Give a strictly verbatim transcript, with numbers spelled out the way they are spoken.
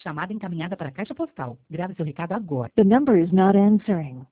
Chamada encaminhada para a caixa postal. Grave seu recado agora. The number is not answering.